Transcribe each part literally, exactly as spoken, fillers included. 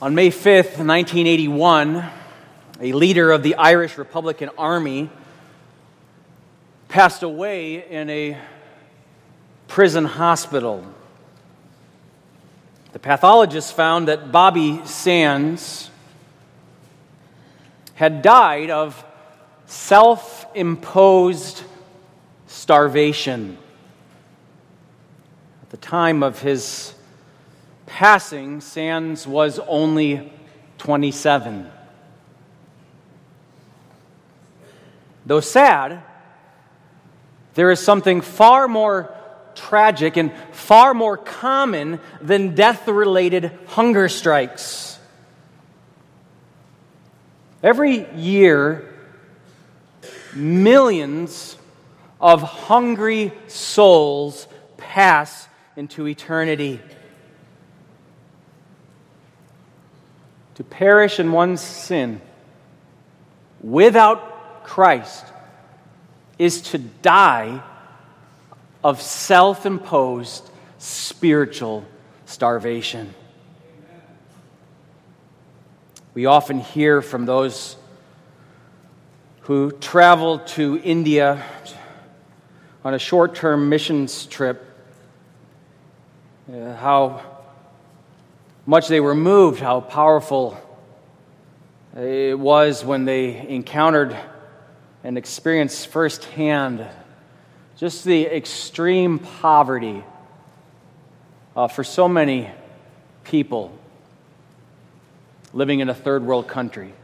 On May fifth, nineteen eighty-one, a leader of the Irish Republican Army passed away in a prison hospital. The pathologist found that Bobby Sands had died of self-imposed starvation. At the time of his passing, Sands was only twenty-seven. Though sad, there is something far more tragic and far more common than death-related hunger strikes. Every year, millions of hungry souls pass into eternity. To perish in one's sin without Christ is to die of self-imposed spiritual starvation. We often hear from those who travel to India on a short-term missions trip uh, how much they were moved, how powerful it was when they encountered and experienced firsthand just the extreme poverty uh, for so many people living in a third world country.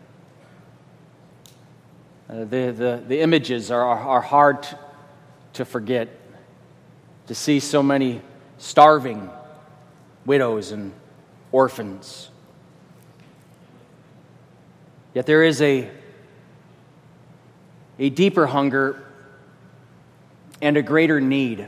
Uh, the, the, the images are, are hard to forget, to see so many starving widows and orphans. Yet there is a, a deeper hunger and a greater need.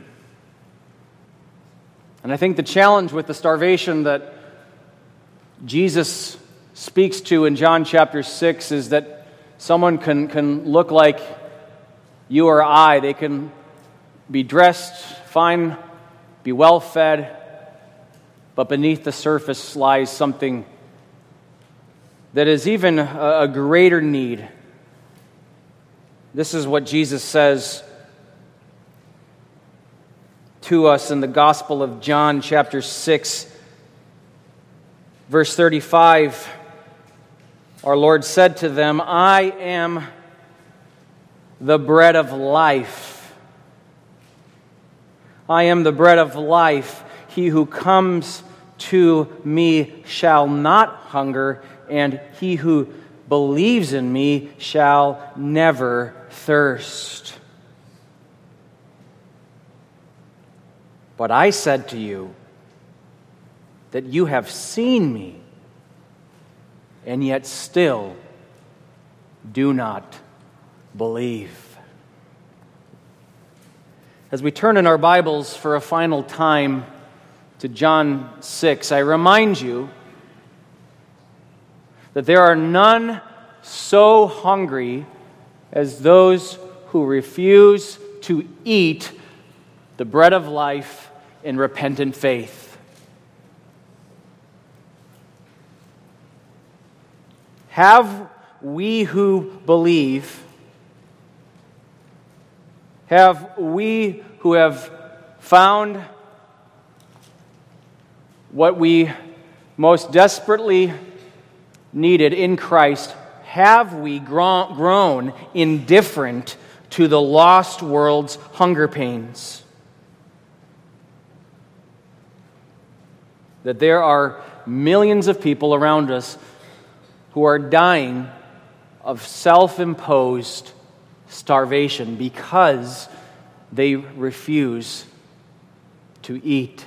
And I think the challenge with the starvation that Jesus speaks to in John chapter six is that someone can, can look like you or I. They can be dressed fine, be well fed, but beneath the surface lies something that is even a, a greater need. This is what Jesus says to us in the Gospel of John, chapter six, verse thirty-five. Our Lord said to them, "I am the bread of life. I am the bread of life. He who comes to me shall not hunger, and he who believes in me shall never thirst. But I said to you that you have seen me, and yet still do not believe." As we turn in our Bibles for a final time to John six, I remind you that there are none so hungry as those who refuse to eat the bread of life in repentant faith. Have we who believe, have we who have found what we most desperately needed in Christ, have we grown indifferent to the lost world's hunger pains? That there are millions of people around us who are dying of self-imposed starvation because they refuse to eat.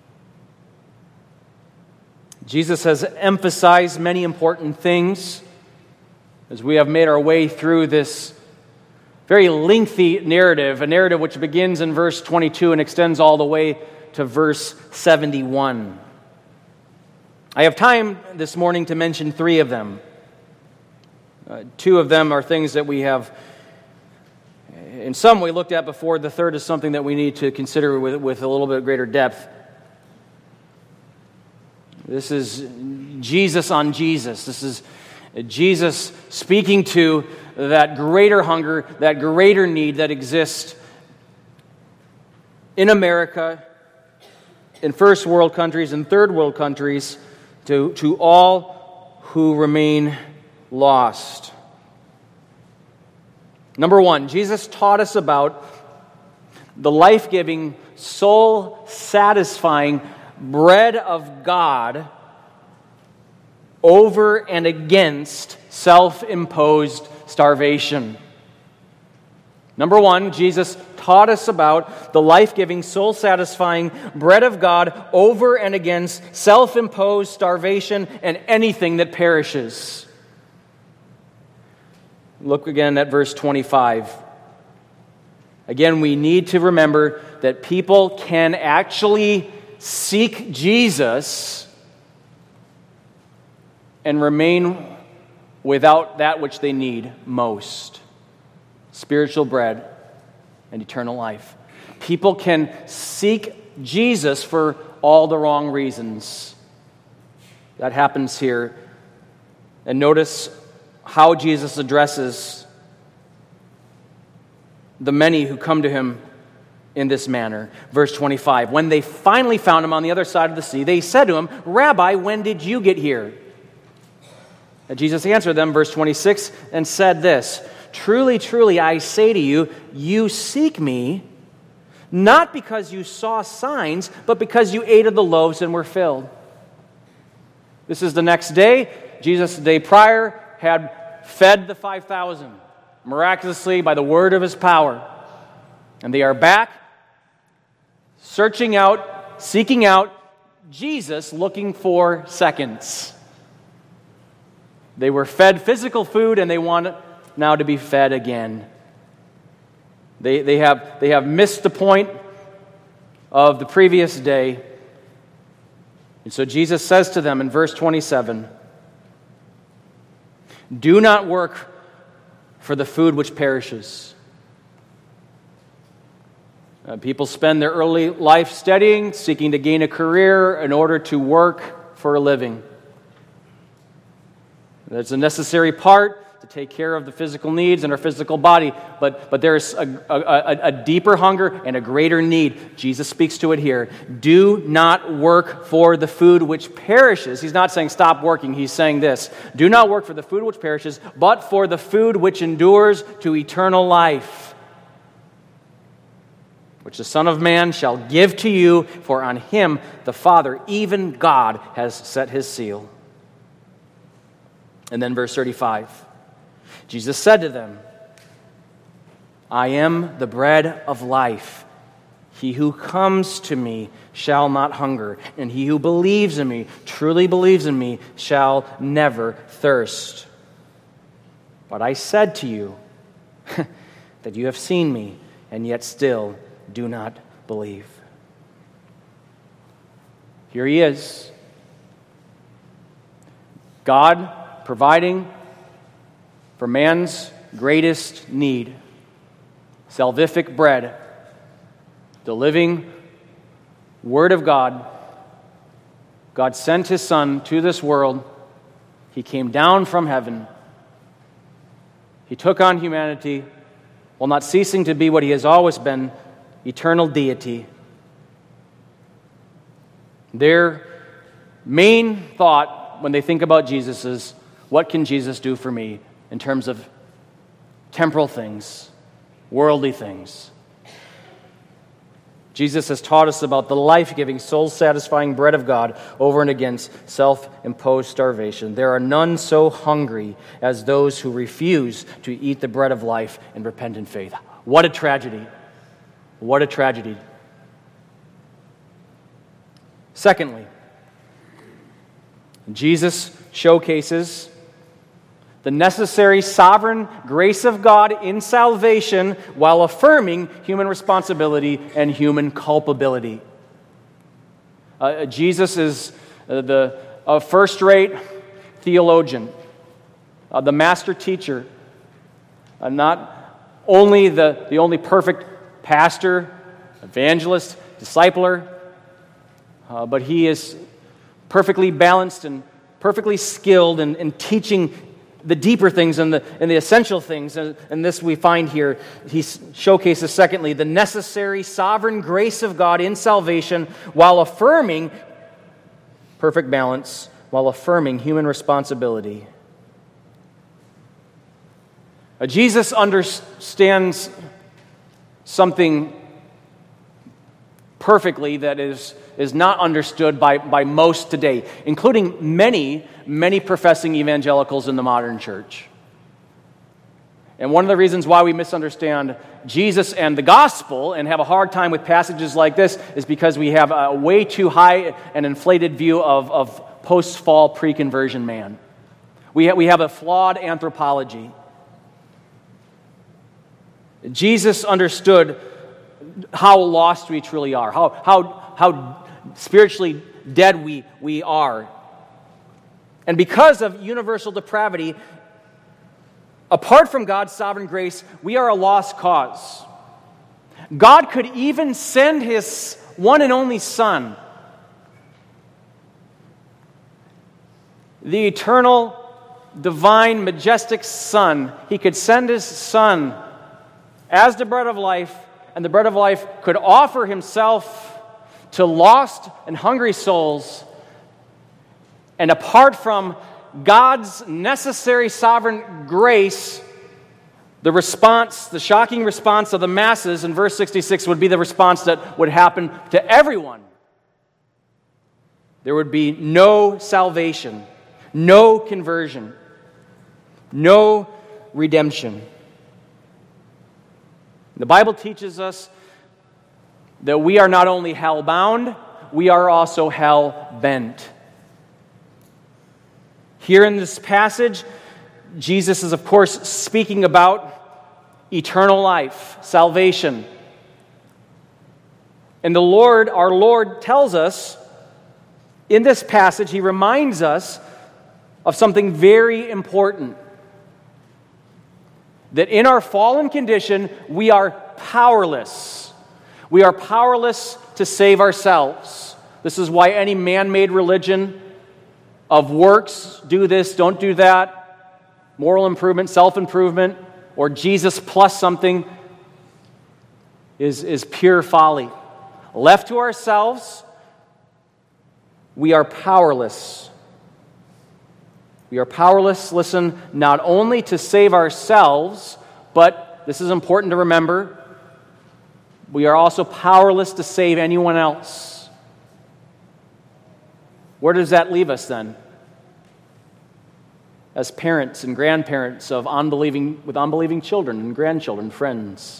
Jesus has emphasized many important things as we have made our way through this very lengthy narrative, a narrative which begins in verse twenty-two and extends all the way to verse seventy-one. I have time this morning to mention three of them. Uh, two of them are things that we have in some way looked at before. The third is something that we need to consider with, with a little bit greater depth. This is Jesus on Jesus. This is Jesus speaking to that greater hunger, that greater need that exists in America, in first world countries and third world countries, to, to all who remain lost. Number one, Jesus taught us about the life-giving, soul-satisfying bread of God over and against self-imposed starvation. Number one, Jesus taught us about the life-giving, soul-satisfying bread of God over and against self-imposed starvation and anything that perishes. Look again at verse twenty-five. Again, we need to remember that people can actually seek Jesus and remain without that which they need most: spiritual bread and eternal life. People can seek Jesus for all the wrong reasons. That happens here. And notice how Jesus addresses the many who come to him in this manner. Verse twenty-five, when they finally found him on the other side of the sea, they said to him, "Rabbi, when did you get here?" And Jesus answered them, verse twenty-six, and said this, "Truly, truly, I say to you, you seek me, not because you saw signs, but because you ate of the loaves and were filled." This is the next day. Jesus, the day prior, had fed the five thousand, miraculously by the word of his power. And they are back, searching out, seeking out Jesus, looking for seconds. They were fed physical food, and they want now to be fed again. They, they, have, they have missed the point of the previous day. And so Jesus says to them in verse twenty-seven, "Do not work for the food which perishes." Uh, people spend their early life studying, seeking to gain a career in order to work for a living. That's a necessary part to take care of the physical needs in our physical body, but, but there's a, a, a deeper hunger and a greater need. Jesus speaks to it here. Do not work for the food which perishes. He's not saying stop working. He's saying this: do not work for the food which perishes, but for the food which endures to eternal life, which the Son of Man shall give to you, for on him the Father, even God, has set his seal. And then verse thirty-five. Jesus said to them, "I am the bread of life. He who comes to me shall not hunger, and he who believes in me, truly believes in me, shall never thirst. But I said to you that you have seen me, and yet still do not believe." Here he is. God providing for man's greatest need, salvific bread, the living Word of God. God sent his Son to this world. He came down from heaven. He took on humanity while not ceasing to be what he has always been, eternal deity. Their main thought when they think about Jesus is, what can Jesus do for me in terms of temporal things, worldly things? Jesus has taught us about the life-giving, soul-satisfying bread of God over and against self-imposed starvation. There are none so hungry as those who refuse to eat the bread of life in repentant faith. What a tragedy. What a tragedy. Secondly, Jesus showcases the necessary sovereign grace of God in salvation while affirming human responsibility and human culpability. Uh, Jesus is uh, the uh, first-rate theologian, uh, the master teacher, uh, not only the, the only perfect pastor, evangelist, discipler, uh, but he is perfectly balanced and perfectly skilled in, in teaching the deeper things and the, and the essential things. And, and this we find here. He showcases, secondly, the necessary sovereign grace of God in salvation while affirming perfect balance, while affirming human responsibility. Uh, Jesus understands something perfectly that is, is not understood by, by most today, including many, many professing evangelicals in the modern church. And one of the reasons why we misunderstand Jesus and the gospel and have a hard time with passages like this is because we have a way too high and inflated view of, of post-fall, pre-conversion man. We, ha- we have a flawed anthropology. Jesus understood how lost we truly are, how, how, how spiritually dead we, we are. And because of universal depravity, apart from God's sovereign grace, we are a lost cause. God could even send His one and only Son, the eternal, divine, majestic Son. He could send His Son as the bread of life, and the bread of life could offer Himself to lost and hungry souls. And apart from God's necessary sovereign grace, the response, the shocking response of the masses in verse sixty-six would be the response that would happen to everyone. There would be no salvation, no conversion, no redemption. The Bible teaches us that we are not only hell-bound, we are also hell-bent. Here in this passage, Jesus is, of course, speaking about eternal life, salvation. And the Lord, our Lord, tells us in this passage, He reminds us of something very important. That in our fallen condition, we are powerless. We are powerless to save ourselves. This is why any man-made religion of works, do this, don't do that, moral improvement, self-improvement, or Jesus plus something, is, is pure folly. Left to ourselves, we are powerless. We are powerless, listen, not only to save ourselves, but, this is important to remember, we are also powerless to save anyone else. Where does that leave us then? As parents and grandparents of unbelieving, with unbelieving children and grandchildren, friends.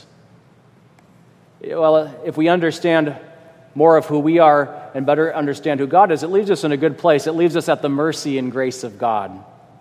Well, if we understand more of who we are and better understand who God is, it leaves us in a good place. It leaves us at the mercy and grace of God.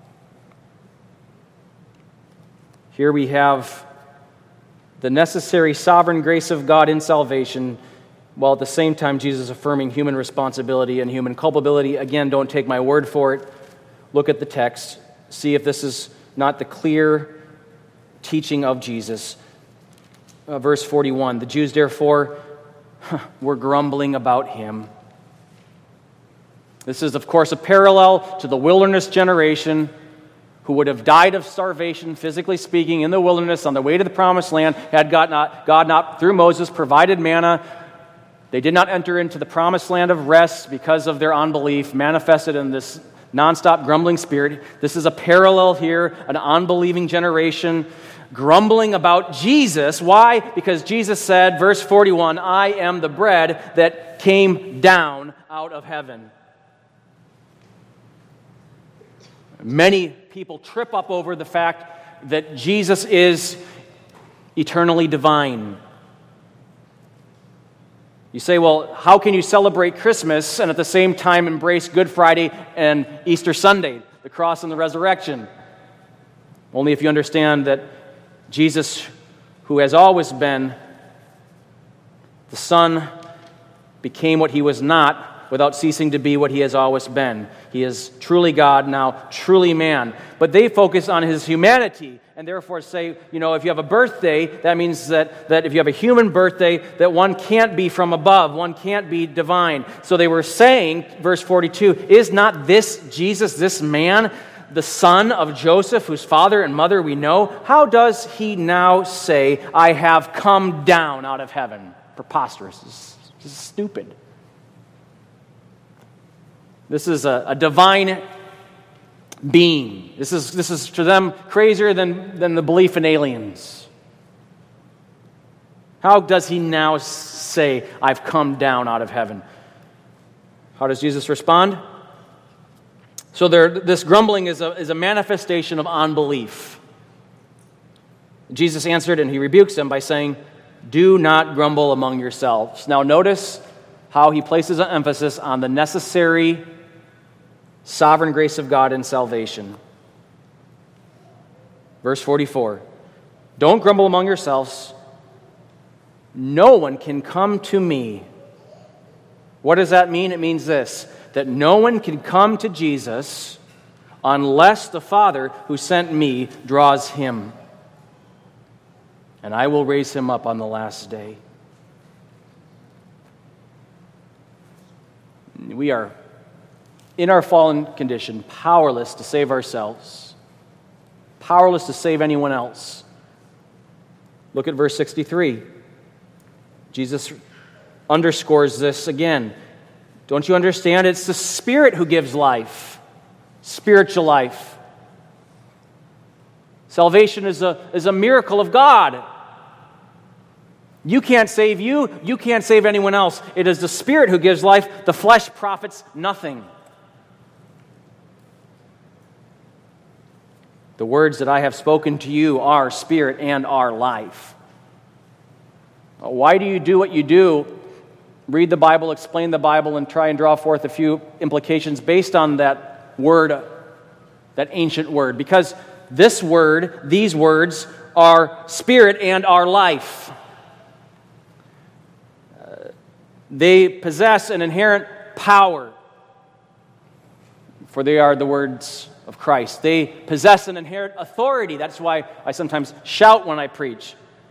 Here we have the necessary sovereign grace of God in salvation, while at the same time Jesus affirming human responsibility and human culpability. Again, don't take my word for it. Look at the text. See if this is not the clear teaching of Jesus. Uh, verse forty-one, the Jews therefore were grumbling about Him. This is, of course, a parallel to the wilderness generation who would have died of starvation, physically speaking, in the wilderness on the way to the promised land, had God not, God not through Moses, provided manna. They did not enter into the promised land of rest because of their unbelief, manifested in this nonstop grumbling spirit. This is a parallel here, an unbelieving generation grumbling about Jesus. Why? Because Jesus said, verse forty-one, I am the bread that came down out of heaven. Many people trip up over the fact that Jesus is eternally divine. You say, well, how can you celebrate Christmas and at the same time embrace Good Friday and Easter Sunday, the cross and the resurrection? Only if you understand that Jesus, who has always been the Son, became what He was not without ceasing to be what he has always been. He is truly God, now truly man. But they focus on his humanity and therefore say, you know, if you have a birthday, that means that, that if you have a human birthday, that one can't be from above, one can't be divine. So they were saying, verse forty-two, is not this Jesus, this man, the son of Joseph, whose father and mother we know? How does he now say, I have come down out of heaven? Preposterous. This is, this is stupid. This is a, a divine being. This is, this is to them crazier than, than the belief in aliens. How does he now say, I've come down out of heaven? How does Jesus respond? So there, this grumbling is a, is a manifestation of unbelief. Jesus answered and he rebukes them by saying, do not grumble among yourselves. Now notice how he places an emphasis on the necessary sovereign grace of God in salvation. Verse forty-four, don't grumble among yourselves. No one can come to me. What does that mean? It means this, that no one can come to Jesus unless the Father who sent me draws him. And I will raise him up on the last day. We are, in our fallen condition, powerless to save ourselves, powerless to save anyone else. Look at verse sixty-three. Jesus underscores this again. Don't you understand? It's the Spirit who gives life, spiritual life. Salvation is a, is a miracle of God. You can't save you. You can't save anyone else. It is the Spirit who gives life. The flesh profits nothing. The words that I have spoken to you are spirit and are life. Why do you do what you do? Read the Bible, explain the Bible, and try and draw forth a few implications based on that word, that ancient word. Because this word, these words, are spirit and are life. Uh, they possess an inherent power, for they are the words of Christ. They possess an inherent authority. That's why I sometimes shout when I preach,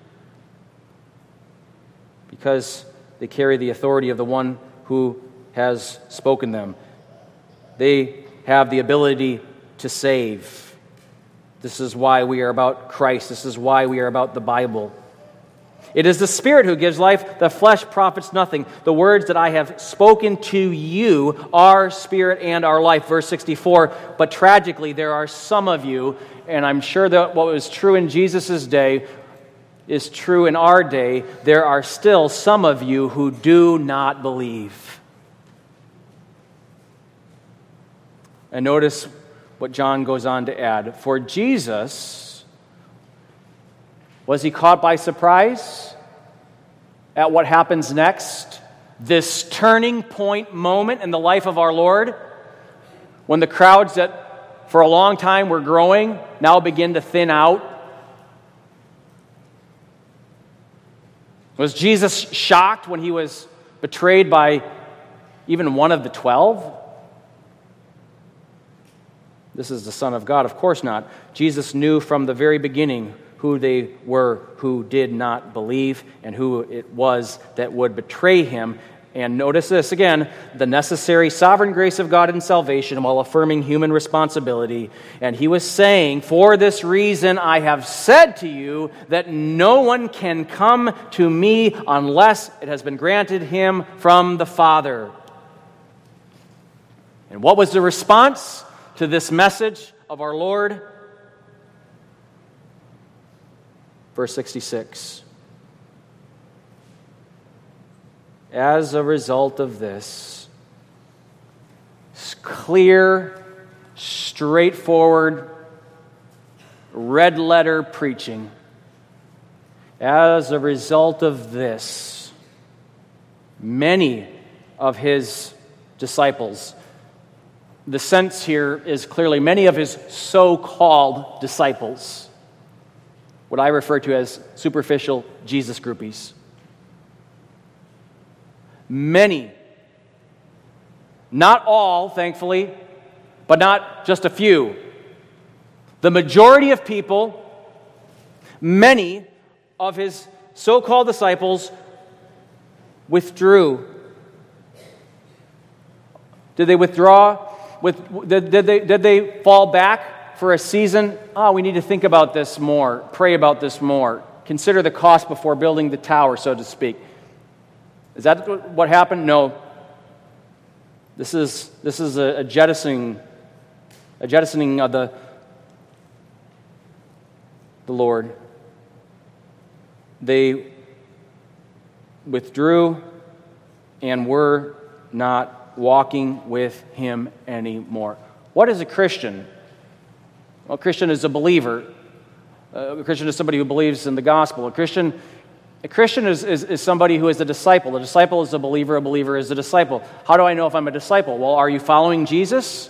because they carry the authority of the one who has spoken them. They have the ability to save. This is why we are about Christ. This is why we are about the Bible. It is the Spirit who gives life. The flesh profits nothing. The words that I have spoken to you are spirit and are life. Verse sixty-four, but tragically there are some of you, and I'm sure that what was true in Jesus' day is true in our day. There are still some of you who do not believe. And notice what John goes on to add. For Jesus, was he caught by surprise at what happens next? This turning point moment in the life of our Lord, when the crowds that for a long time were growing now begin to thin out. Was Jesus shocked when he was betrayed by even one of the twelve? This is the Son of God. Of course not. Jesus knew from the very beginning who they were who did not believe and who it was that would betray him. And notice this again, the necessary sovereign grace of God in salvation while affirming human responsibility. And he was saying, for this reason I have said to you that no one can come to me unless it has been granted him from the Father. And what was the response to this message of our Lord? Verse sixty-six. As a result of this, clear, straightforward, red letter preaching, as a result of this, many of his disciples, the sense here is clearly many of his so-called disciples, what I refer to as superficial Jesus groupies, many Not all, thankfully, but not just a few. The majority of people, many of his so-called disciples, withdrew. Did they withdraw? With, did, did, they, did they fall back for a season? Oh, we need to think about this more, pray about this more, consider the cost before building the tower, so to speak. Is that what happened? No. This is this is a, a jettisoning, a jettisoning of the the Lord. They withdrew and were not walking with him anymore. What is a Christian? Well, a Christian is a believer. Uh, a Christian is somebody who believes in the gospel. A Christian, a Christian is, is, is somebody who is a disciple. A disciple is a believer. A believer is a disciple. How do I know if I'm a disciple? Well, are you following Jesus?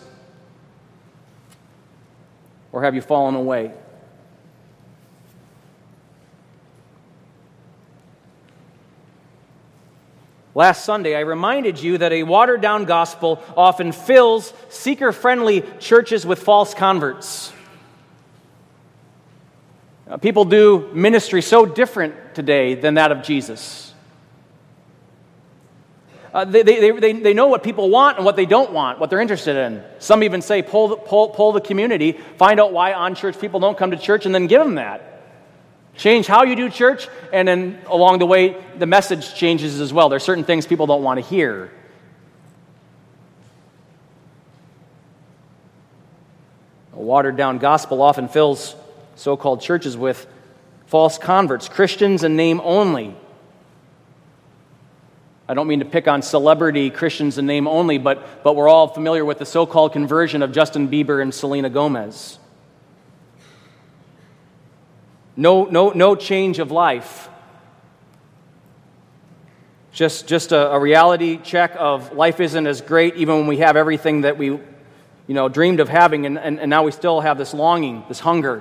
Or have you fallen away? Last Sunday, I reminded you that a watered-down gospel often fills seeker-friendly churches with false converts. Uh, people do ministry so different today than that of Jesus. Uh, they, they, they, they know what people want and what they don't want, what they're interested in. Some even say, pull the, pull, pull the community, find out why on-church people don't come to church, and then give them that. Change how you do church, and then along the way, the message changes as well. There are certain things people don't want to hear. A watered-down gospel often fills so-called churches with false converts, Christians in name only. I don't mean to pick on celebrity Christians in name only, but, but we're all familiar with the so-called conversion of Justin Bieber and Selena Gomez. No, no, no change of life. Just, just a, a reality check of life isn't as great even when we have everything that we, you know, dreamed of having, and, and, and now we still have this longing, this hunger.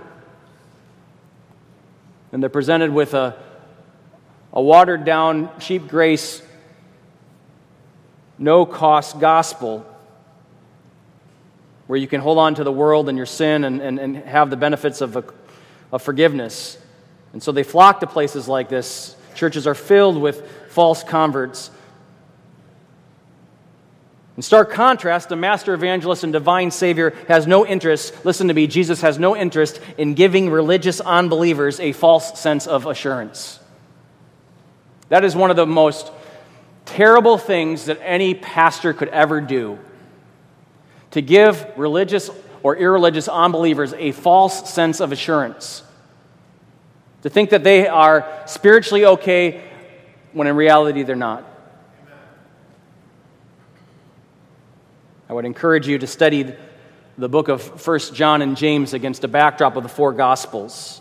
And they're presented with a, a watered-down, cheap grace, no-cost gospel where you can hold on to the world and your sin and, and, and have the benefits of a of forgiveness. And so they flock to places like this. Churches are filled with false converts. In stark contrast, the master evangelist and divine Savior has no interest, listen to me, Jesus has no interest in giving religious unbelievers a false sense of assurance. That is one of the most terrible things that any pastor could ever do. To give religious or irreligious unbelievers a false sense of assurance. To think that they are spiritually okay when in reality they're not. I would encourage you to study the book of First John and James against a backdrop of the four Gospels.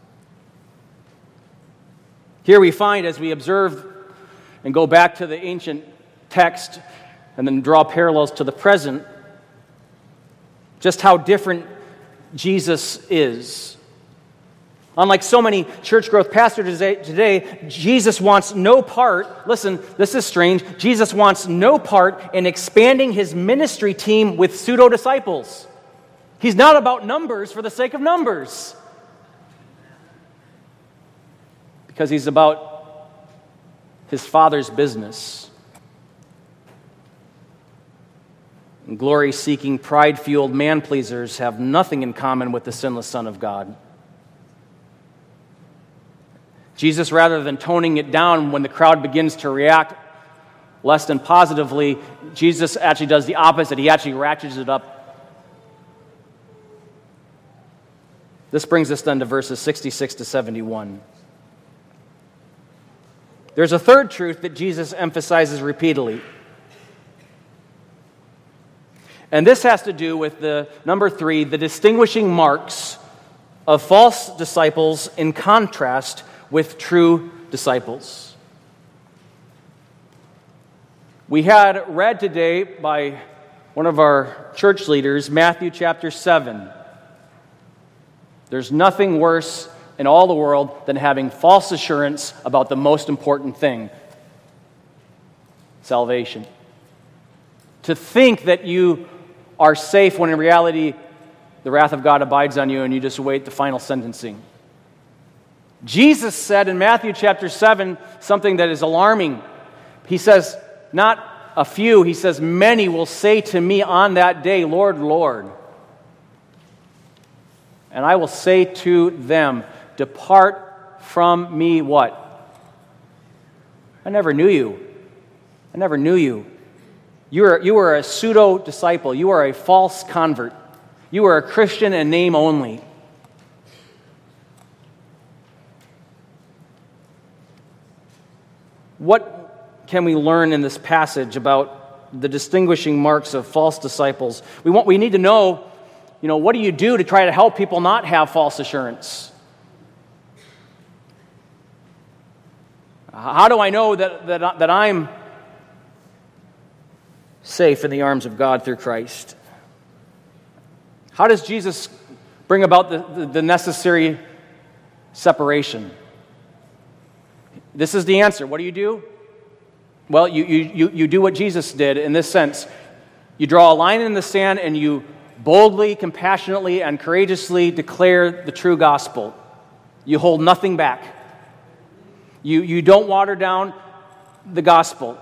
Here we find, as we observe and go back to the ancient text and then draw parallels to the present, just how different Jesus is. Unlike so many church growth pastors today, Jesus wants no part, listen, this is strange, Jesus wants no part in expanding his ministry team with pseudo-disciples. He's not about numbers for the sake of numbers. Because he's about his Father's business. Glory-seeking, pride-fueled man-pleasers have nothing in common with the sinless Son of God. Jesus, rather than toning it down when the crowd begins to react less than positively, Jesus actually does the opposite. He actually ratchets it up. This brings us then to verses sixty-six to seventy-one. There's a third truth that Jesus emphasizes repeatedly. And this has to do with the, number three, the distinguishing marks of false disciples in contrast with true disciples. We had read today by one of our church leaders, Matthew chapter seven. There's nothing worse in all the world than having false assurance about the most important thing, salvation. to think that you are safe when in reality the wrath of God abides on you and you just await the final sentencing. Jesus said in Matthew chapter seven something that is alarming. He says, not a few, he says, many will say to me on that day, Lord, Lord. And I will say to them, depart from me, what? I never knew you. I never knew you. You are, you are a pseudo-disciple. You are a false convert. You are a Christian in name only. What can we learn in this passage about the distinguishing marks of false disciples? We want, we need to know, you know, what do you do to try to help people not have false assurance? How do I know that, that, that I'm safe in the arms of God through Christ? How does Jesus bring about the, the, the necessary separation? This is the answer. What do you do? Well, you, you, you do what Jesus did in this sense. You draw a line in the sand and you boldly, compassionately, and courageously declare the true gospel. You hold nothing back. You, you don't water down the gospel.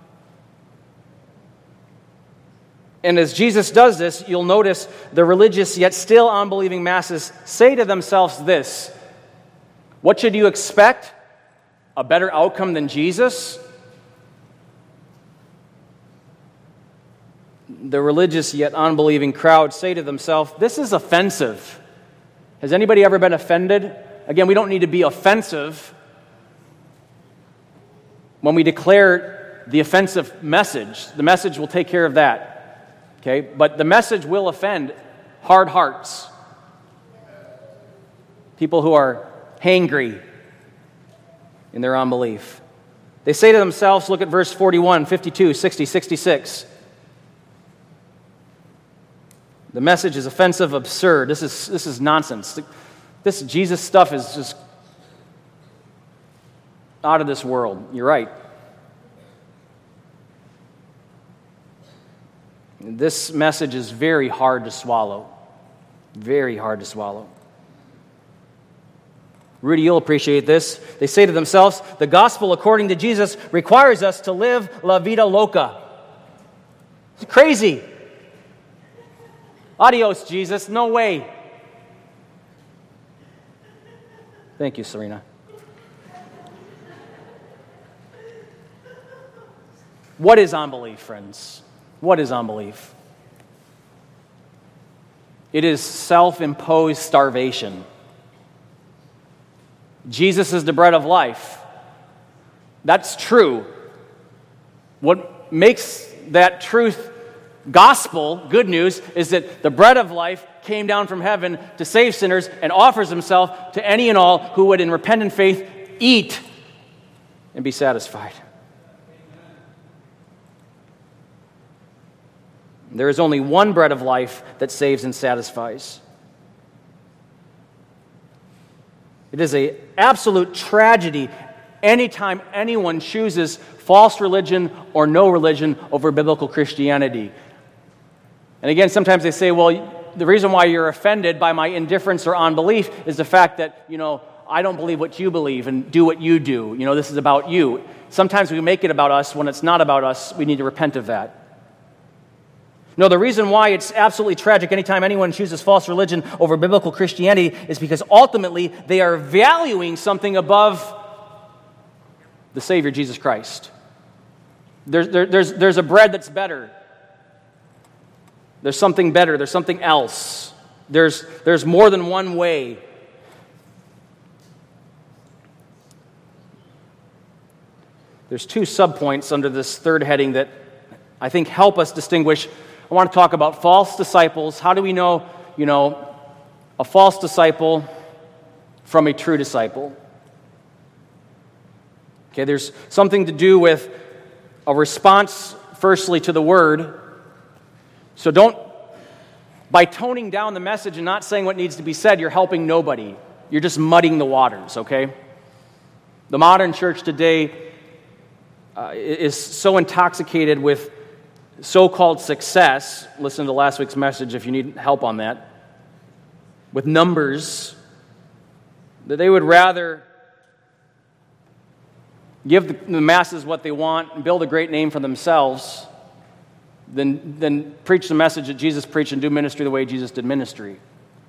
And as Jesus does this, you'll notice the religious yet still unbelieving masses say to themselves this: what should you expect? A better outcome than Jesus? The religious yet unbelieving crowd say to themselves, this is offensive. Has anybody ever been offended? Again, we don't need to be offensive when we declare the offensive message. The message will take care of that. Okay? But the message will offend hard hearts. People who are hangry in their unbelief. They say to themselves, look at verse forty-one, fifty-two, sixty, sixty-six. The message is offensive, absurd. This is, this is nonsense. This Jesus stuff is just out of this world. You're right. This message is very hard to swallow. Very hard to swallow. Rudy, you'll appreciate this. They say to themselves, the gospel according to Jesus requires us to live la vida loca. It's crazy. Adios, Jesus. No way. Thank you, Serena. What is unbelief, friends? What is unbelief? It is self-imposed starvation. Jesus is the bread of life. That's true. What makes that truth gospel, good news, is that the bread of life came down from heaven to save sinners and offers himself to any and all who would in repentant faith eat and be satisfied. There is only one bread of life that saves and satisfies. It is an absolute tragedy anytime anyone chooses false religion or no religion over biblical Christianity. And again, sometimes they say, well, the reason why you're offended by my indifference or unbelief is the fact that, you know, I don't believe what you believe and do what you do. You know, this is about you. Sometimes we make it about us when it's not about us. We need to repent of that. No, the reason why it's absolutely tragic anytime anyone chooses false religion over biblical Christianity is because ultimately they are valuing something above the Savior, Jesus Christ. There's, there, there's, there's a bread that's better. There's something better. There's something else. There's, there's more than one way. There's two subpoints under this third heading that I think help us distinguish. I want to talk about false disciples. How do we know, you know, a false disciple from a true disciple? Okay, there's something to do with a response, firstly, to the word. So don't, by toning down the message and not saying what needs to be said, you're helping nobody. You're just muddying the waters, okay? The modern church today uh, is so intoxicated with so-called success, listen to last week's message if you need help on that, with numbers, that they would rather give the, the masses what they want and build a great name for themselves than, than preach the message that Jesus preached and do ministry the way Jesus did ministry.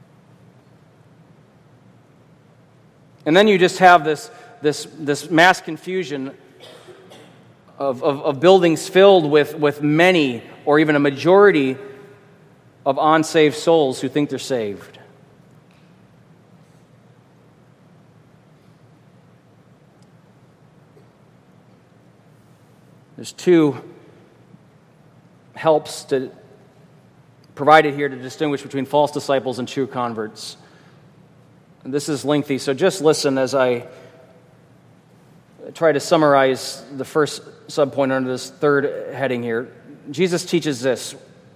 And then you just have this, this, this mass confusion of, of, of buildings filled with, with many or even a majority of unsaved souls who think they're saved. There's two helps to provided here to distinguish between false disciples and true converts. And this is lengthy, so just listen as I try to summarize the first subpoint under this third heading here. Jesus teaches this.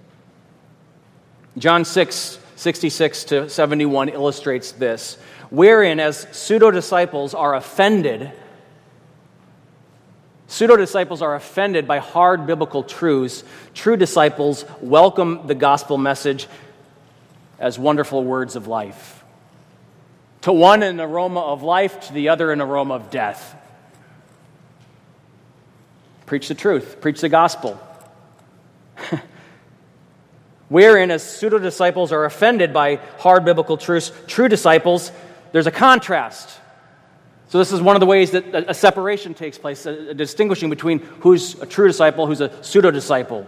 John six, sixty-six to seventy-one illustrates this. Wherein, as pseudo-disciples are offended, pseudo-disciples are offended by hard biblical truths, true disciples welcome the gospel message as wonderful words of life. To one, an aroma of life, to the other, an aroma of death. Preach the truth. Preach the gospel. Wherein, as pseudo-disciples are offended by hard biblical truths, true disciples, there's a contrast. So this is one of the ways that a separation takes place, a distinguishing between who's a true disciple, who's a pseudo-disciple.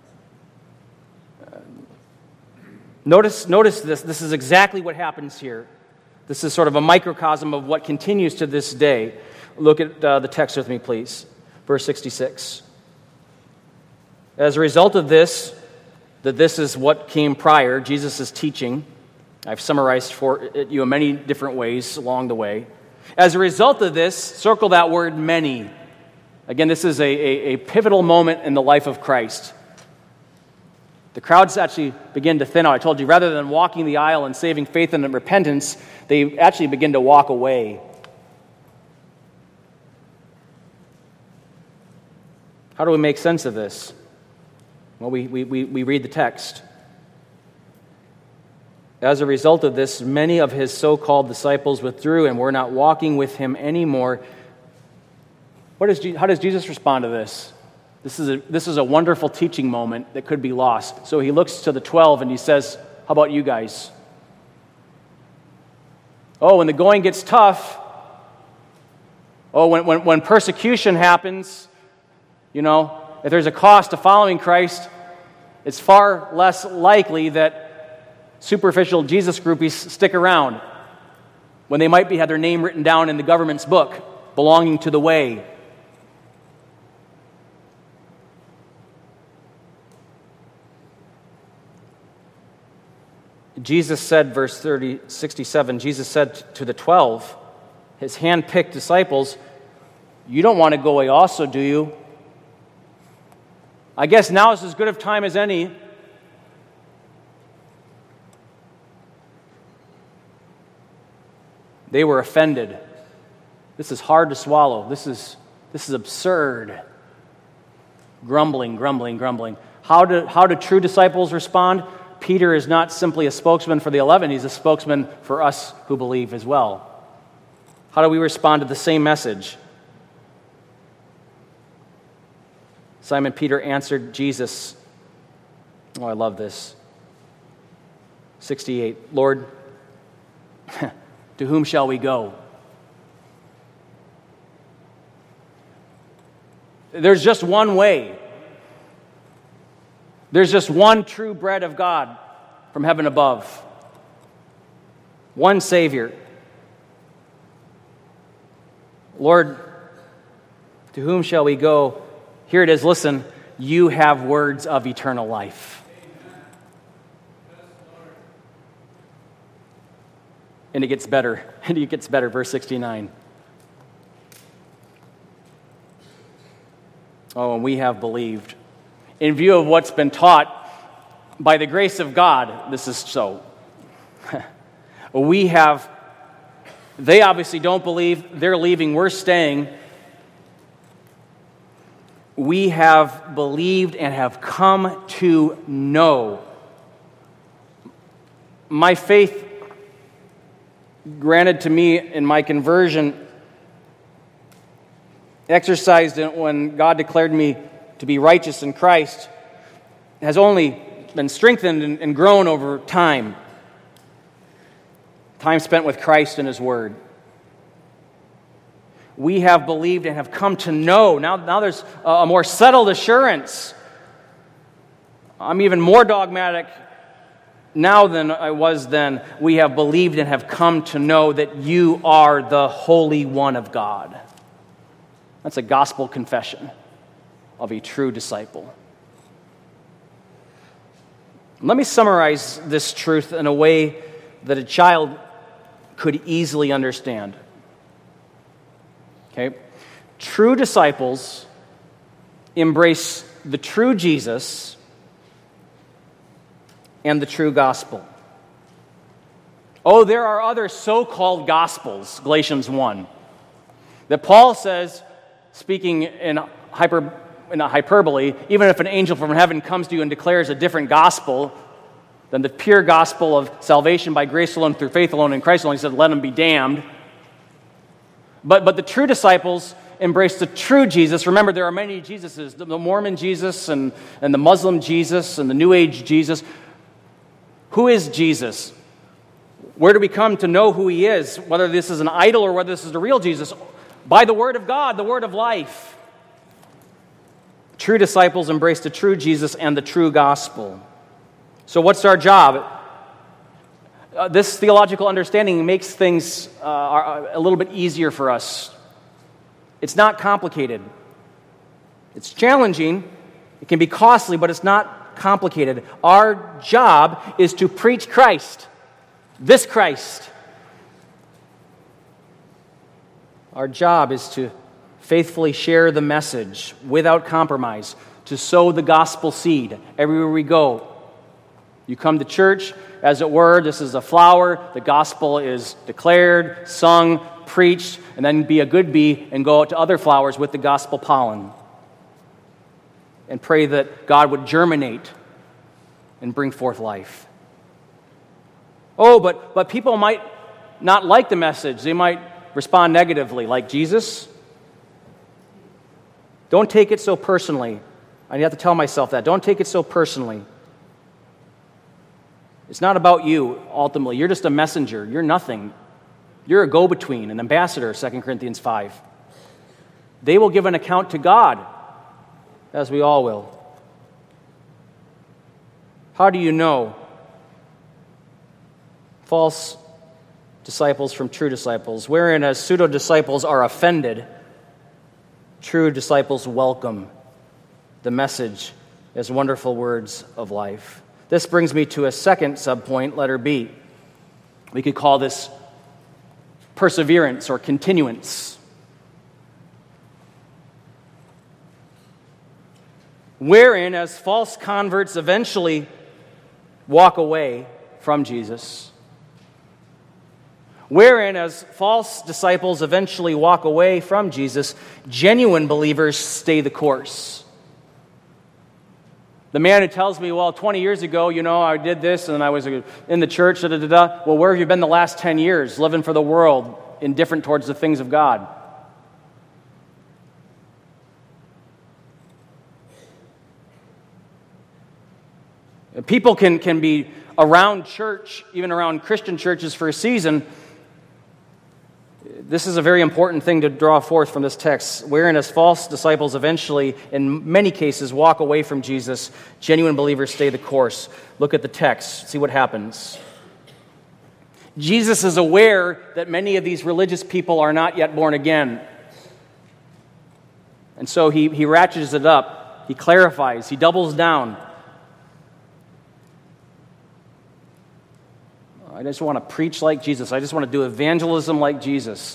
Notice, notice this. This is exactly what happens here. This is sort of a microcosm of what continues to this day. Look at uh, the text with me, please. Verse sixty-six. As a result of this, that this is what came prior, Jesus' teaching. I've summarized for you in many different ways along the way. As a result of this, circle that word many. Again, this is a, a, a pivotal moment in the life of Christ. The crowds actually begin to thin out. I told you, rather than walking the aisle and saving faith and repentance, they actually begin to walk away. How do we make sense of this? Well, we, we, we read the text. As a result of this, many of his so-called disciples withdrew and were not walking with him anymore. What is, how does Jesus respond to this? This is, a, this is a wonderful teaching moment that could be lost. So he looks to the twelve and he says, how about you guys? Oh, when the going gets tough, oh, when, when, when persecution happens, you know, if there's a cost to following Christ, it's far less likely that superficial Jesus groupies stick around when they might be have their name written down in the government's book, belonging to the way. Jesus said, verse thirty, sixty-seven, Jesus said to the twelve, his hand-picked disciples, you don't want to go away also, do you? I guess now is as good of time as any. They were offended. This is hard to swallow. This is, this is absurd. Grumbling, grumbling, grumbling. How do, how do true disciples respond? Peter is not simply a spokesman for the eleven, he's a spokesman for us who believe as well. How do we respond to the same message? Simon Peter answered Jesus. Oh, I love this. sixty-eight, Lord, to whom shall we go? There's just one way. There's just one true bread of God from heaven above. One Savior. Lord, to whom shall we go? Here it is, listen, you have words of eternal life. And it gets better, and it gets better, verse sixty-nine. Oh, and we have believed. In view of what's been taught, by the grace of God, this is so. We have, they obviously don't believe, they're leaving, we're staying. we have believed and have come to know. My faith granted to me in my conversion, exercised when God declared me to be righteous in Christ, has only been strengthened and grown over time. Time spent with Christ and His Word. We have believed and have come to know. Now, now there's a more settled assurance. I'm even more dogmatic now than I was then. We have believed and have come to know that you are the Holy One of God. That's a gospel confession of a true disciple. Let me summarize this truth in a way that a child could easily understand. Okay? True disciples embrace the true Jesus and the true gospel. Oh, there are other so-called gospels, Galatians one, that Paul says, speaking in hyper, in a hyperbole, even if an angel from heaven comes to you and declares a different gospel than the pure gospel of salvation by grace alone, through faith alone, in Christ alone, he said, let him be damned. But, but the true disciples embrace the true Jesus. Remember, there are many Jesuses, the Mormon Jesus and, and the Muslim Jesus and the New Age Jesus. Who is Jesus? Where do we come to know who He is, whether this is an idol or whether this is the real Jesus? By the Word of God, the Word of life. True disciples embrace the true Jesus and the true gospel. So what's our job? Uh, this theological understanding makes things uh, a little bit easier for us. It's not complicated. It's challenging. It can be costly, but it's not complicated. Our job is to preach Christ, this Christ. Our job is to faithfully share the message without compromise, to sow the gospel seed everywhere we go. You come to church, as it were, this is a flower, the gospel is declared, sung, preached, and then be a good bee and go out to other flowers with the gospel pollen. And pray that God would germinate and bring forth life. Oh, but, but people might not like the message. They might respond negatively, like Jesus. Don't take it so personally. I have to tell myself that. Don't take it so personally. It's not about you, ultimately. You're just a messenger. You're nothing. You're a go-between, an ambassador, Second Corinthians five. They will give an account to God, as we all will. How do you know false disciples from true disciples? Wherein as pseudo-disciples are offended, true disciples welcome the message as wonderful words of life. This brings me to a second subpoint, letter B. We could call this perseverance or continuance. Wherein, as false converts eventually walk away from Jesus, wherein, as false disciples eventually walk away from Jesus, genuine believers stay the course. The man who tells me, well, twenty years ago, you know, I did this and I was in the church, da da da da. Well, where have you been the last ten years? Living for the world, indifferent towards the things of God. People can, can be around church, even around Christian churches for a season. This is a very important thing to draw forth from this text. Wherein as false disciples eventually, in many cases, walk away from Jesus, genuine believers stay the course. Look at the text. See what happens. Jesus is aware that many of these religious people are not yet born again. And so he, he ratchets it up. He clarifies. He doubles down. I just want to preach like Jesus. I just want to do evangelism like Jesus.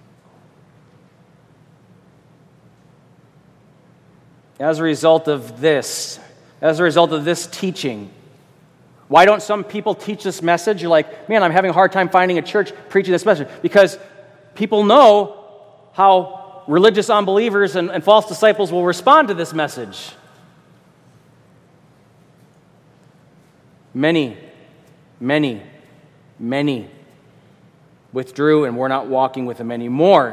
As a result of this, as a result of this teaching, why don't some people teach this message? You're like, man, I'm having a hard time finding a church preaching this message. Because people know how religious unbelievers and, and false disciples will respond to this message? Many, many, many withdrew and were not walking with him anymore.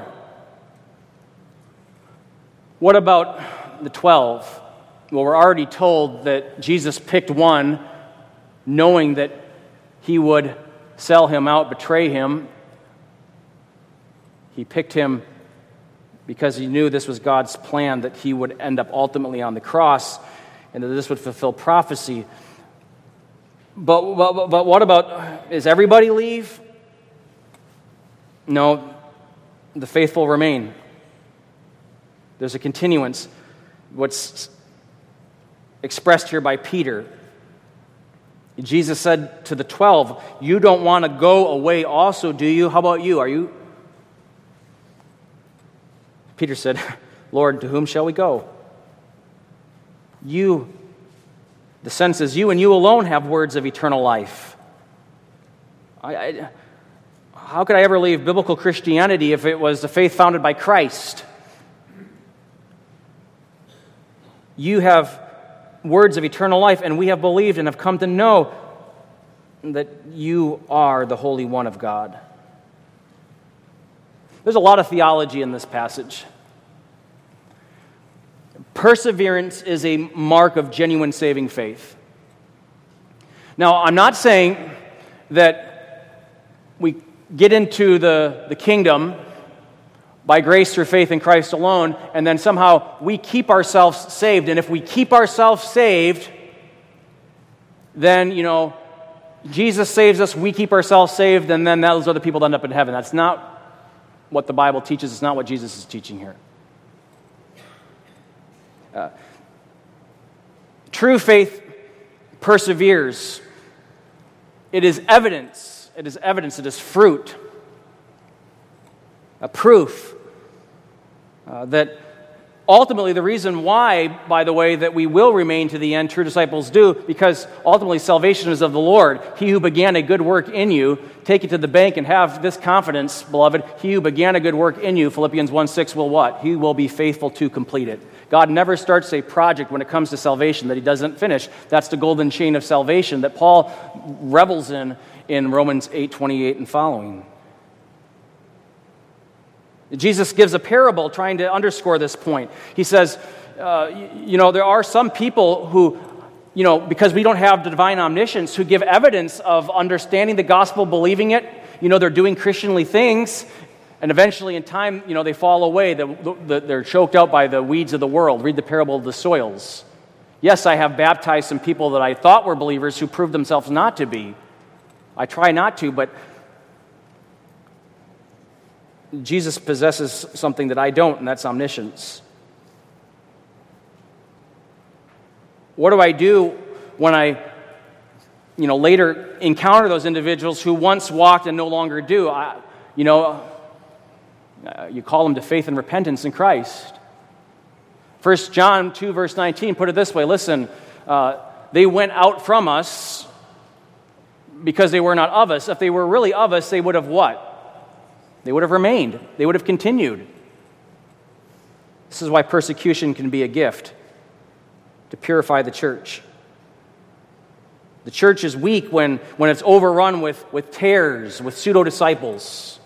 What about the twelve? Well, we're already told that Jesus picked one, knowing that he would sell him out, betray him. He picked him because he knew this was God's plan, that he would end up ultimately on the cross and that this would fulfill prophecy. But, but, but what about, is everybody leave? No, the faithful remain. There's a continuance. What's expressed here by Peter. Jesus said to the twelve, you don't want to go away also, do you? How about you? Are you? Peter said, Lord, to whom shall we go? You, the sense is you and you alone have words of eternal life. I, I, how could I ever leave biblical Christianity if it was a faith founded by Christ? You have words of eternal life, and we have believed and have come to know that you are the Holy One of God. There's a lot of theology in this passage. Perseverance is a mark of genuine saving faith. Now, I'm not saying that we get into the, the kingdom by grace through faith in Christ alone, and then somehow we keep ourselves saved. And if we keep ourselves saved, then, you know, Jesus saves us, we keep ourselves saved, and then those are the people that end up in heaven. That's not what the Bible teaches. It's not what Jesus is teaching here. Uh, true faith perseveres. It is evidence. It is evidence. It is fruit. A proof uh, that ultimately the reason why, by the way, that we will remain to the end, true disciples do, because ultimately salvation is of the Lord. He who began a good work in you, take it to the bank and have this confidence, beloved. He who began a good work in you, Philippians one six, will what? He will be faithful to complete it. God never starts a project when it comes to salvation that he doesn't finish. That's the golden chain of salvation that Paul revels in in Romans eight twenty-eight and following. Jesus gives a parable trying to underscore this point. He says, uh, you know, there are some people who, you know, because we don't have the divine omniscience, who give evidence of understanding the gospel, believing it. You know, they're doing Christianly things, and eventually in time, you know, they fall away. The, the, they're choked out by the weeds of the world. Read the parable of the soils. Yes, I have baptized some people that I thought were believers who proved themselves not to be. I try not to, but Jesus possesses something that I don't, and that's omniscience. What do I do when I, you know, later encounter those individuals who once walked and no longer do? I, you know, uh, you call them to faith and repentance in Christ. First John two, verse nineteen, put it this way. Listen, uh, they went out from us because they were not of us. If they were really of us, they would have what? They would have remained. They would have continued. This is why persecution can be a gift to purify the church. The church is weak when, when it's overrun with, with tares, with pseudo-disciples.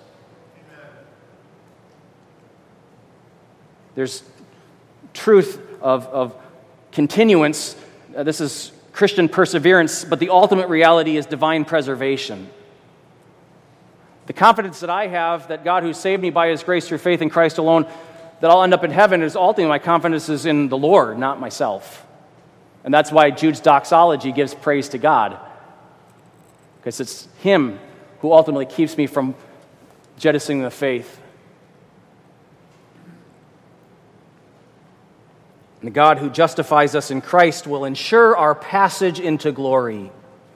There's truth of, of continuance. Uh, this is Christian perseverance, but the ultimate reality is divine preservation. The confidence that I have that God who saved me by his grace through faith in Christ alone, that I'll end up in heaven, is ultimately my confidence is in the Lord, not myself. And that's why Jude's doxology gives praise to God. Because it's him who ultimately keeps me from jettisoning the faith. And the God who justifies us in Christ will ensure our passage into glory.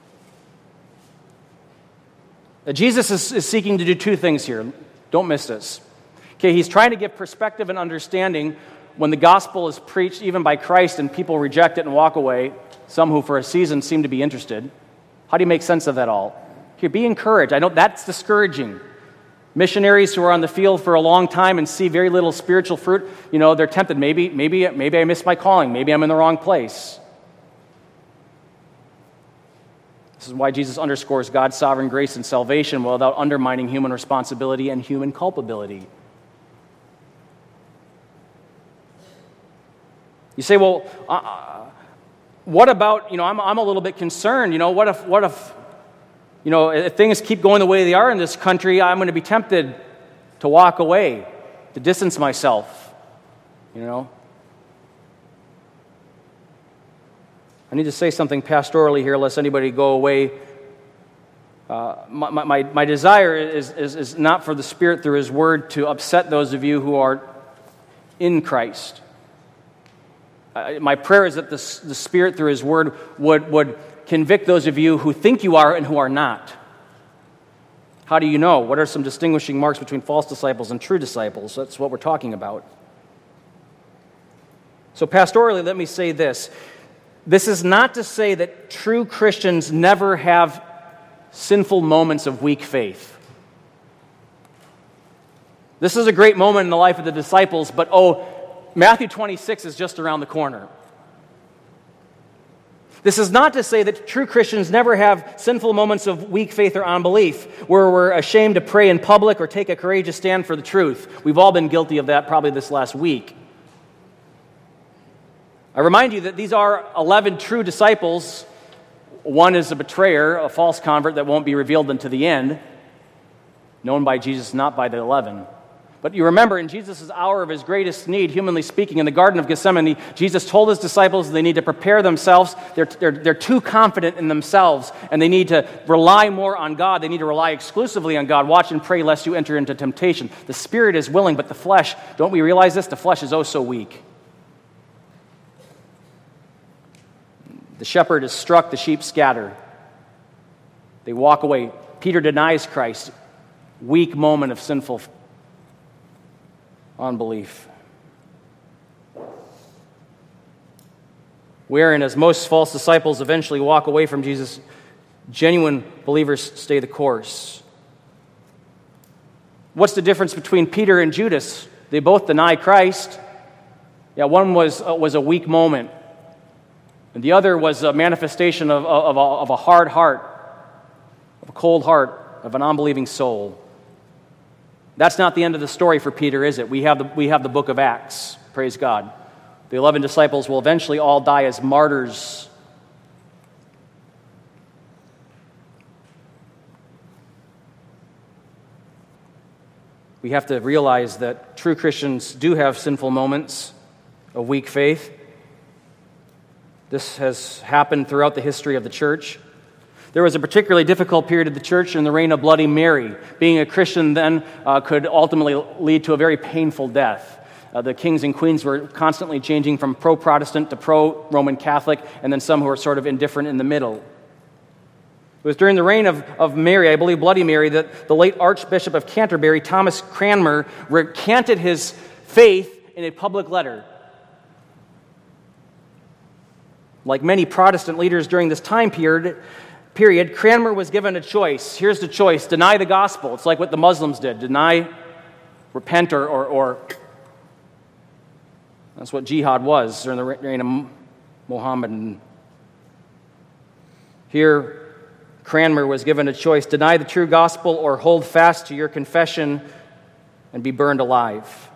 Jesus is, is seeking to do two things here. Don't miss this. Okay, he's trying to give perspective and understanding when the gospel is preached even by Christ and people reject it and walk away, some who for a season seem to be interested. How do you make sense of that all? Here, be encouraged. I know that's discouraging. Missionaries who are on the field for a long time and see very little spiritual fruit, you know, they're tempted. Maybe, maybe, maybe I missed my calling. Maybe I'm in the wrong place. This is why Jesus underscores God's sovereign grace and salvation without undermining human responsibility and human culpability. You say, well, uh, what about, you know, I'm, I'm a little bit concerned. You know, what if, what if, you know, if things keep going the way they are in this country, I'm going to be tempted to walk away, to distance myself, you know. I need to say something pastorally here, lest anybody go away. Uh, my, my, my desire is, is, is not for the Spirit through His Word to upset those of you who are in Christ. Uh, my prayer is that the, the Spirit through His Word would, would convict those of you who think you are and who are not. How do you know? What are some distinguishing marks between false disciples and true disciples? That's what we're talking about. So pastorally, let me say this. This is not to say that true Christians never have sinful moments of weak faith. This is a great moment in the life of the disciples, but oh, Matthew twenty-six is just around the corner. This is not to say that true Christians never have sinful moments of weak faith or unbelief, where we're ashamed to pray in public or take a courageous stand for the truth. We've all been guilty of that probably this last week. I remind you that these are eleven true disciples. One is a betrayer, a false convert that won't be revealed unto the end, known by Jesus, not by the eleven. But you remember, in Jesus' hour of His greatest need, humanly speaking, in the Garden of Gethsemane, Jesus told His disciples they need to prepare themselves. They're, they're, they're too confident in themselves, and they need to rely more on God. They need to rely exclusively on God. Watch and pray lest you enter into temptation. The spirit is willing, but the flesh, don't we realize this? The flesh is oh so weak. The shepherd is struck, the sheep scatter. They walk away. Peter denies Christ. Weak moment of sinful unbelief. Wherein, as most false disciples eventually walk away from Jesus, genuine believers stay the course. What's the difference between Peter and Judas? They both deny Christ. Yeah, one was, uh, was a weak moment. And the other was a manifestation of, of, of, a, of a hard heart, of a cold heart, of an unbelieving soul. That's not the end of the story for Peter, is it? We have the, we have the book of Acts, praise God. The eleven disciples will eventually all die as martyrs. We have to realize that true Christians do have sinful moments of weak faith. This has happened throughout the history of the church. There was a particularly difficult period of the church in the reign of Bloody Mary. Being a Christian then uh, could ultimately lead to a very painful death. Uh, the kings and queens were constantly changing from pro-Protestant to pro-Roman Catholic, and then some who were sort of indifferent in the middle. It was during the reign of, of Mary, I believe Bloody Mary, that the late Archbishop of Canterbury, Thomas Cranmer, recanted his faith in a public letter. Like many Protestant leaders during this time period, period, Cranmer was given a choice. Here's the choice. Deny the gospel. It's like what the Muslims did. Deny, repent, or... or, or. That's what jihad was during the reign of Muhammad. Here, Cranmer was given a choice. Deny the true gospel or hold fast to your confession and be burned alive.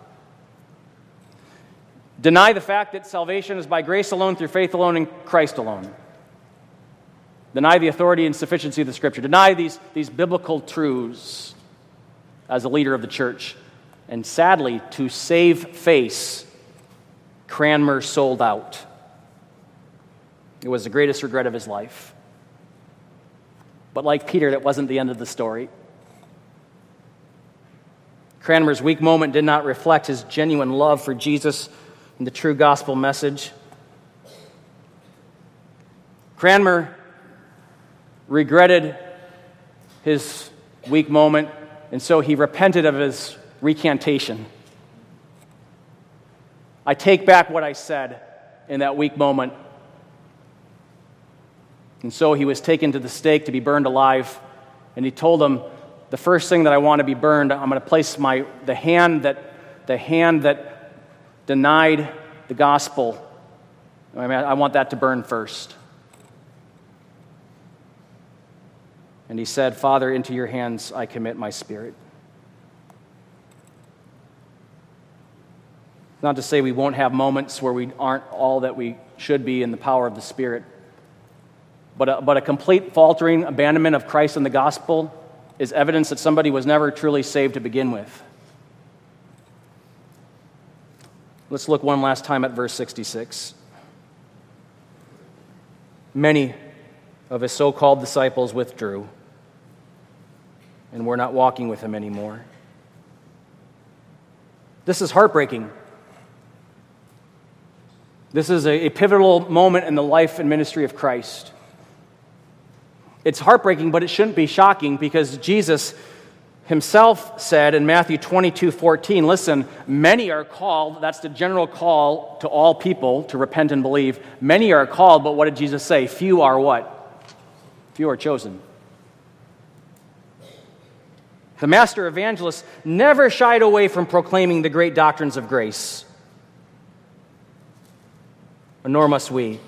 Deny the fact that salvation is by grace alone, through faith alone, in Christ alone. Deny the authority and sufficiency of the Scripture. Deny these, these biblical truths as a leader of the church. And sadly, to save face, Cranmer sold out. It was the greatest regret of his life. But like Peter, that wasn't the end of the story. Cranmer's weak moment did not reflect his genuine love for Jesus and the true gospel message. Cranmer regretted his weak moment, and so he repented of his recantation. I take back what I said in that weak moment. And so he was taken to the stake to be burned alive, and he told them, the first thing that I want to be burned, I'm going to place my the hand that the hand that denied the gospel. I mean, I want that to burn first. And he said, Father, into your hands I commit my spirit. Not to say we won't have moments where we aren't all that we should be in the power of the Spirit. But a, but a complete faltering abandonment of Christ and the gospel is evidence that somebody was never truly saved to begin with. Let's look one last time at verse sixty-six. Many of his so-called disciples withdrew and were not walking with him anymore. This is heartbreaking. This is a, a pivotal moment in the life and ministry of Christ. It's heartbreaking, but it shouldn't be shocking because Jesus himself said in Matthew twenty-two fourteen, listen, many are called, that's the general call to all people to repent and believe. Many are called, but what did Jesus say? Few are what? Few are chosen. The master evangelist never shied away from proclaiming the great doctrines of grace. Nor must we.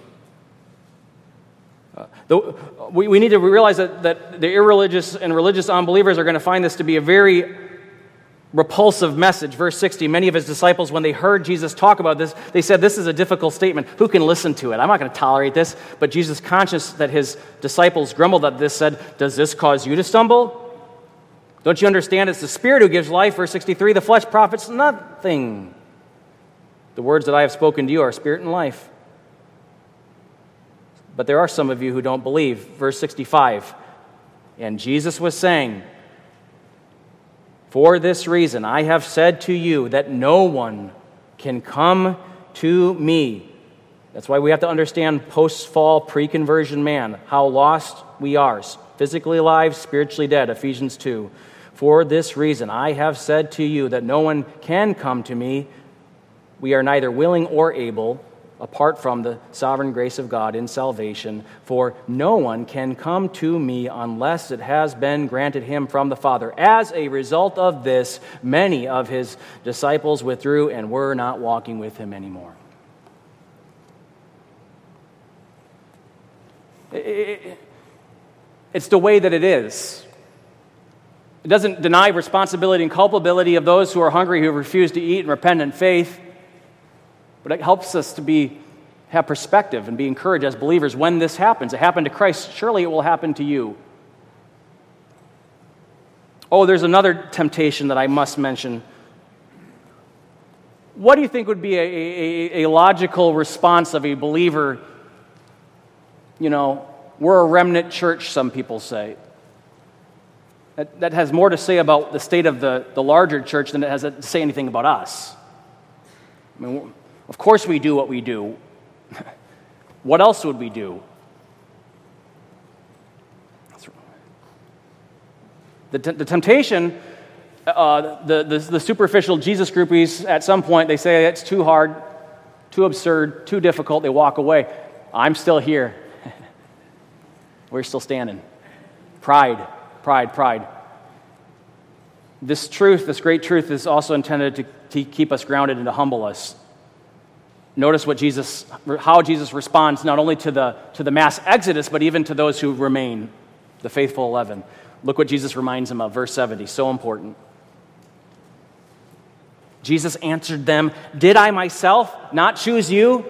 Uh, the, we, we need to realize that, that the irreligious and religious unbelievers are going to find this to be a very repulsive message. Verse sixty, many of his disciples, when they heard Jesus talk about this, they said, this is a difficult statement. Who can listen to it? I'm not going to tolerate this. But Jesus, conscious that his disciples grumbled at this, said, does this cause you to stumble? Don't you understand it's the Spirit who gives life? Verse sixty-three, the flesh profits nothing. The words that I have spoken to you are spirit and life. But there are some of you who don't believe. Verse sixty-five, and Jesus was saying, for this reason I have said to you that no one can come to me. That's why we have to understand post-fall, pre-conversion man, how lost we are, physically alive, spiritually dead, Ephesians two. For this reason I have said to you that no one can come to me. We are neither willing or able, apart from the sovereign grace of God in salvation, for no one can come to me unless it has been granted him from the Father. As a result of this, many of his disciples withdrew and were not walking with him anymore. It's the way that it is. It doesn't deny responsibility and culpability of those who are hungry, who refuse to eat and repent in faith. But it helps us to be have perspective and be encouraged as believers when this happens. It happened to Christ. Surely it will happen to you. Oh, there's another temptation that I must mention. What do you think would be a, a, a logical response of a believer? You know, we're a remnant church, some people say. That, that has more to say about the state of the, the larger church than it has to say anything about us. I mean, of course we do what we do. What else would we do? The, t- the temptation, uh, the, the, the superficial Jesus groupies, at some point, they say it's too hard, too absurd, too difficult. They walk away. I'm still here. We're still standing. Pride, pride, pride. This truth, this great truth, is also intended to, to keep us grounded and to humble us. Notice what Jesus, how Jesus responds not only to the, to the mass exodus, but even to those who remain, the faithful eleven. Look what Jesus reminds them of, verse seventy, so important. Jesus answered them, did I myself not choose you?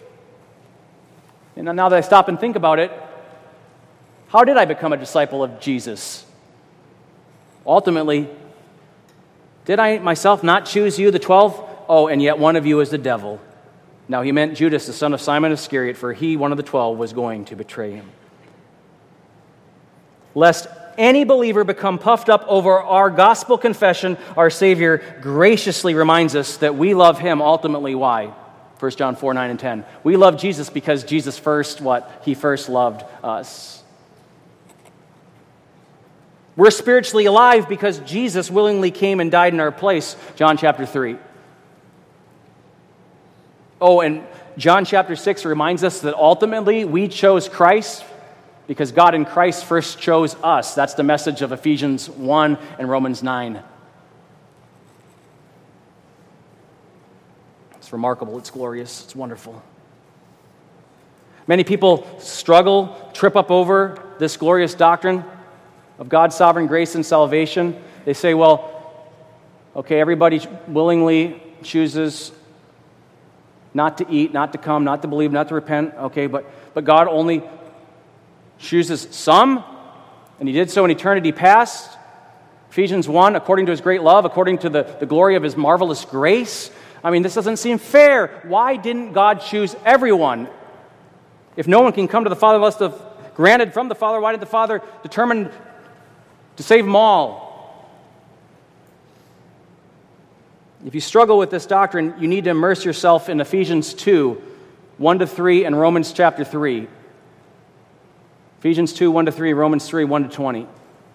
And now that I stop and think about it, how did I become a disciple of Jesus? Ultimately, did I myself not choose you, the twelve? Oh, and yet one of you is the devil. Now he meant Judas, the son of Simon Iscariot, for he, one of the twelve, was going to betray him. Lest any believer become puffed up over our gospel confession, our Savior graciously reminds us that we love him ultimately. Why? First John four, nine, and ten. We love Jesus because Jesus first, what? He first loved us. We're spiritually alive because Jesus willingly came and died in our place, John chapter three. Oh, and John chapter six reminds us that ultimately we chose Christ because God in Christ first chose us. That's the message of Ephesians one and Romans nine. It's remarkable, it's glorious, it's wonderful. Many people struggle, trip up over this glorious doctrine of God's sovereign grace and salvation. They say, well, okay, everybody willingly chooses not to eat, not to come, not to believe, not to repent, okay, but, but God only chooses some, and he did so in eternity past. Ephesians one, according to his great love, according to the, the glory of his marvelous grace. I mean, this doesn't seem fair. Why didn't God choose everyone? If no one can come to the Father unless the granted from the Father, why did the Father determine to save them all? If you struggle with this doctrine, you need to immerse yourself in Ephesians two, one to three, and Romans chapter three. Ephesians two, one to three, Romans three, one to twenty.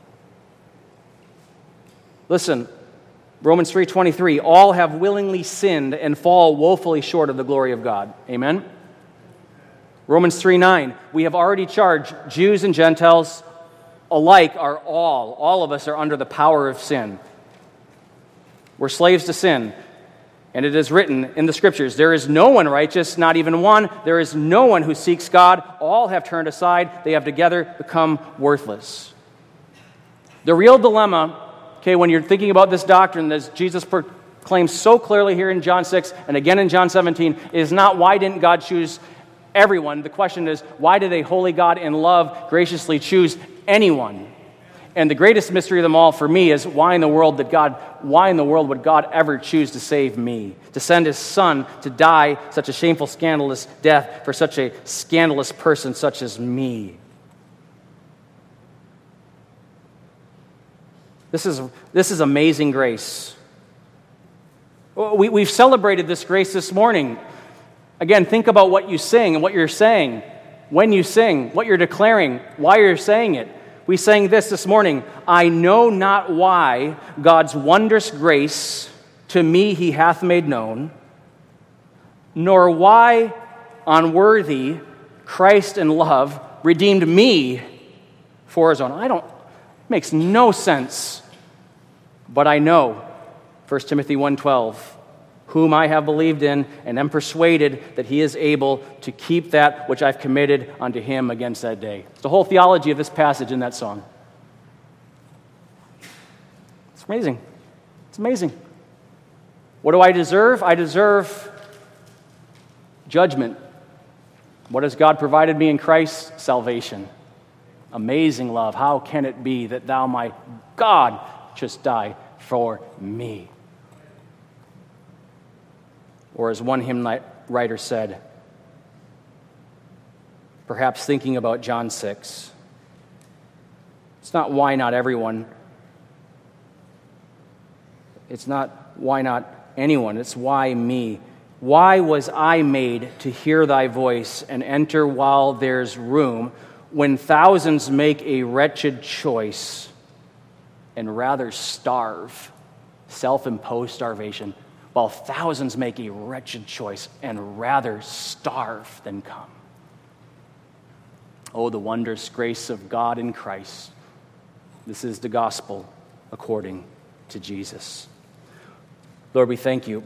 Listen, Romans three twenty-three, all have willingly sinned and fall woefully short of the glory of God. Amen? Romans three nine, we have already charged Jews and Gentiles alike are all, all of us are under the power of sin. We're slaves to sin. And it is written in the Scriptures, there is no one righteous, not even one. There is no one who seeks God. All have turned aside. They have together become worthless. The real dilemma, okay, when you're thinking about this doctrine that Jesus proclaims so clearly here in John six and again in John seventeen, is not why didn't God choose everyone. The question is, why did a holy God in love graciously choose anyone? And the greatest mystery of them all for me is why in the world did God, why in the world would God ever choose to save me? To send his son to die such a shameful, scandalous death for such a scandalous person such as me? This is, this is amazing grace. We, we've celebrated this grace this morning. Again, think about what you sing and what you're saying, when you sing, what you're declaring, why you're saying it. We sang this this morning, I know not why God's wondrous grace to me he hath made known, nor why unworthy Christ in love redeemed me for his own. I don't, it makes no sense, but I know, First Timothy one twelve, whom I have believed in, and am persuaded that he is able to keep that which I've committed unto him against that day. It's the whole theology of this passage in that song. It's amazing. It's amazing. What do I deserve? I deserve judgment. What has God provided me in Christ? Salvation. Amazing love. How can it be that thou, my God, shouldst die for me? Or as one hymn writer said, perhaps thinking about John six, it's not why not everyone. It's not why not anyone. It's why me. Why was I made to hear thy voice and enter while there's room, when thousands make a wretched choice and rather starve, self-imposed starvation, while thousands make a wretched choice and rather starve than come? Oh, the wondrous grace of God in Christ. This is the gospel according to Jesus. Lord, we thank you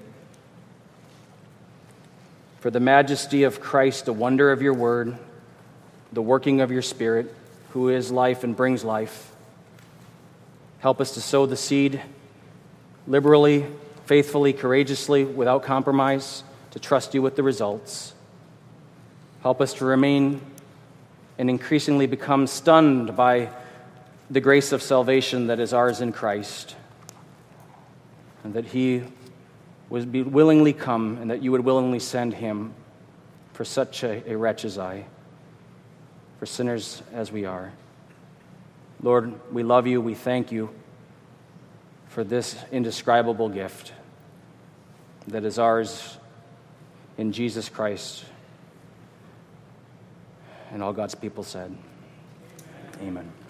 for the majesty of Christ, the wonder of your word, the working of your Spirit, who is life and brings life. Help us to sow the seed liberally, faithfully, courageously, without compromise, to trust you with the results. Help us to remain and increasingly become stunned by the grace of salvation that is ours in Christ, and that he would be willingly come, and that you would willingly send him for such a, a wretch as I, for sinners as we are. Lord, we love you, we thank you for this indescribable gift that is ours in Jesus Christ. And all God's people said, amen.